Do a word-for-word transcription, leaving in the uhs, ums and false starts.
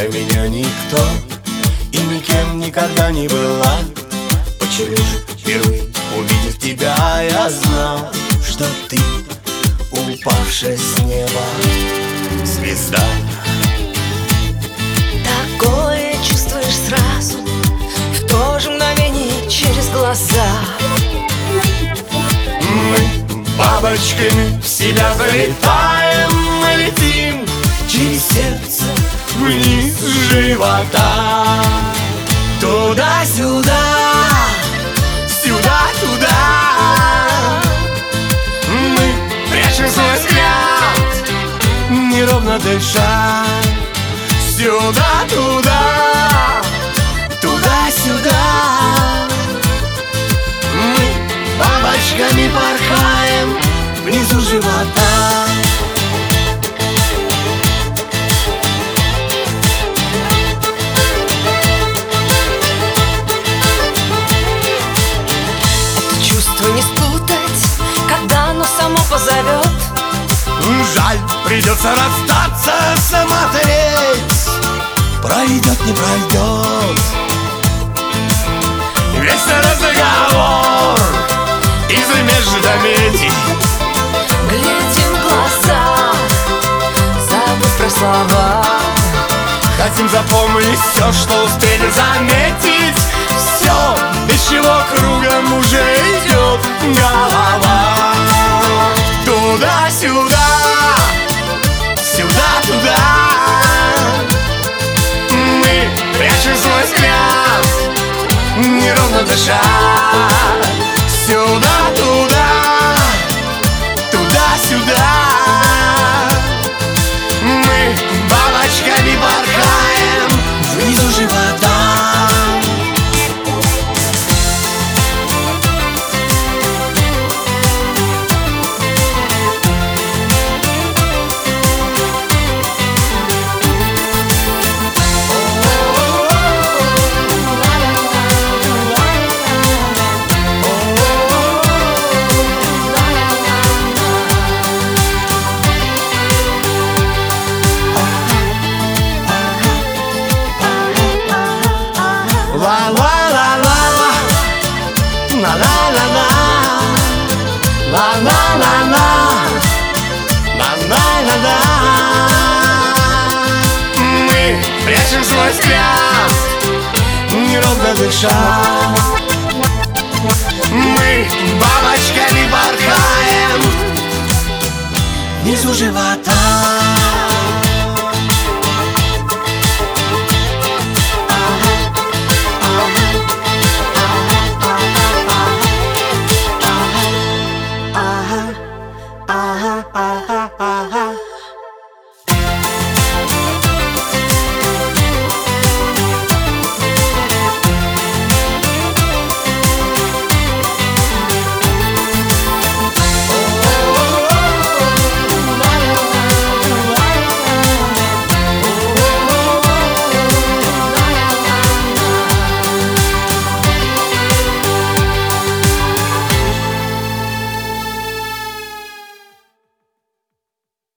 для меня никто и никем никогда не была. Почему же впервые, увидев тебя, я знал, что ты упавшая с неба звезда. Такое чувствуешь сразу, в то же мгновение через глаза. Мы бабочками в себя залетаем, мы летим через сердце вниз живота. Туда-сюда, сюда-туда. Мы прячем свой взгляд, неровно дыша. Сюда-туда, туда-сюда. Мы бабочками порхаем внизу живота. Это чувство не спутать, когда оно само позовет. Жаль, придется расстаться, смотреть, пройдет, не пройдет. Весь разговор из междометий. Глядим в глаза, забыв про слова. Хотим запомнить все, что успели заметить. Все, без чего кругом уже идет голова. Туда-сюда, сюда-туда. Мы прячем свой взгляд, неровно дыша. Сюда-туда, туда-сюда. Мы бабочками порхаем внизу живота. Мы прячем свой взгляд, неровно дыша. Мы бабочками порхаем внизу живота.